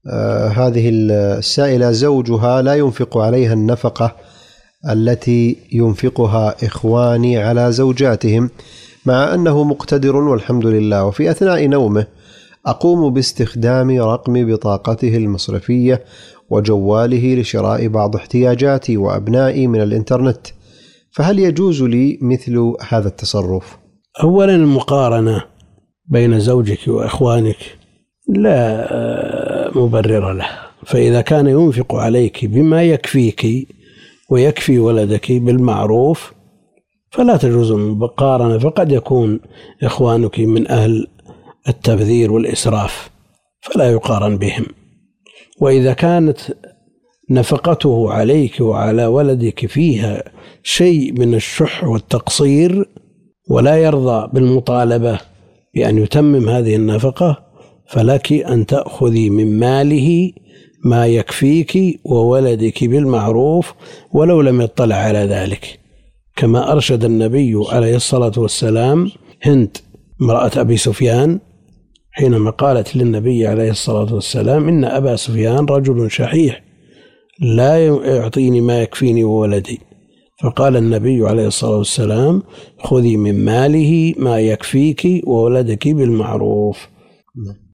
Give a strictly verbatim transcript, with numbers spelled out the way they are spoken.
آه هذه السائلة زوجها لا ينفق عليها النفقة التي ينفقها إخواني على زوجاتهم مع أنه مقتدر والحمد لله، وفي أثناء نومه أقوم باستخدام رقم بطاقته المصرفية وجواله لشراء بعض احتياجاتي وأبنائي من الإنترنت، فهل يجوز لي مثل هذا التصرف؟ أولا المقارنة بين زوجك وإخوانك لا مبرر له، فإذا كان ينفق عليك بما يكفيك ويكفي ولدك بالمعروف فلا تجوز المقارنة، فقد يكون إخوانك من أهل التبذير والإسراف فلا يقارن بهم. وإذا كانت نفقته عليك وعلى ولدك فيها شيء من الشح والتقصير ولا يرضى بالمطالبة بأن يتمم هذه النفقة فلك أن تأخذي من ماله ما يكفيك وولدك بالمعروف ولو لم يطلع على ذلك، كما أرشد النبي عليه الصلاة والسلام هند امرأة أبي سفيان حينما قالت للنبي عليه الصلاة والسلام: إن أبا سفيان رجل شحيح لا يعطيني ما يكفيني وولدي، فقال النبي عليه الصلاة والسلام: خذي من ماله ما يكفيك وولدك بالمعروف.